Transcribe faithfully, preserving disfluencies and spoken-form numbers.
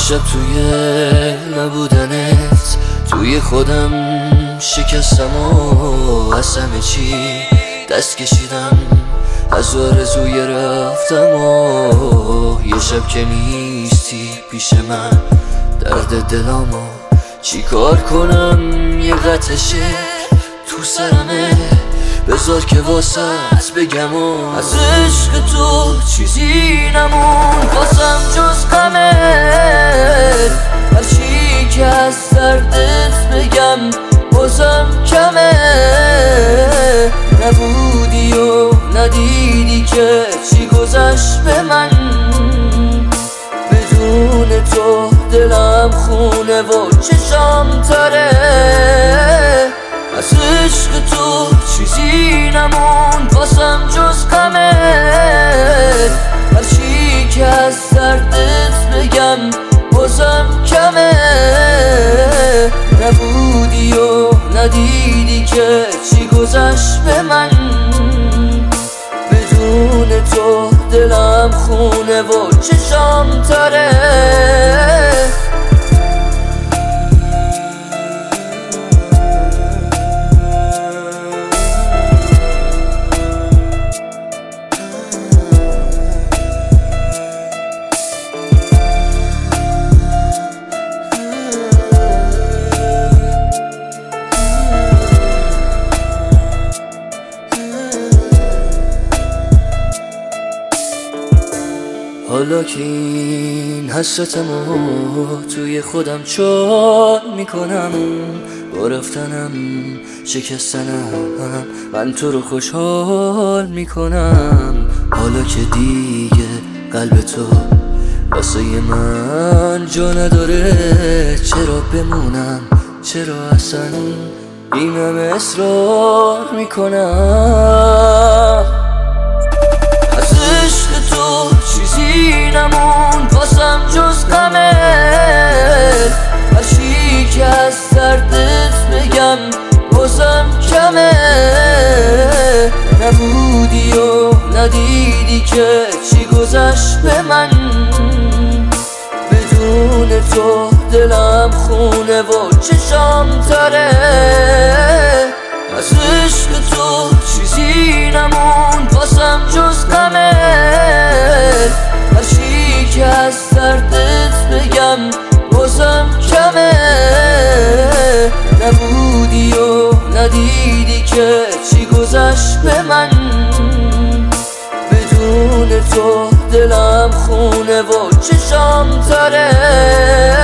شب توی نبودنت توی خودم شکستم و از همه چی دست کشیدم، از آرزوی رفتم و یه شب که نیستی پیش من درد دلامو چی کار کنم. یه قطع شعر تو سرمه بذار که واسط بگم و از عشق تو چیزی نمون واسم جز غمت. هرچی که از دردت بگم بازم کمه. نبودی و ندیدی که چی گذشت به من، بدون تو دلم خونه و چشام تره. از عشق تو چیزی نمون واسم جز غمت. هرچی که از دردت بگم بازم کمه. نبودی و ندیدی که چی گذشت به من، بدون تو دلم خونه و چشام تره. حالا که این حسرتمو توی خودم چال میکنم، با رفتنم شکستنم من تو رو خوشحال میکنم. حالا که دیگه قلب تو واسه من جا نداره، چرا بمونم، چرا اصلا این همه اصرار میکنم. از عشق تو چیزی نمون واسم جز غمت. هرچی که از دردت بگم بازم کمه. نبودی و ندیدی که چی گذشت به من، بدون تو دلم خونه و چشام تره. از عشق تو چیزی نمون واسم جز غمت. هرچی که از دردت بگم بازم کمه. نبودی و ندیدی که چی گذشت به من، بدون تو دلم خونه و چشام تره.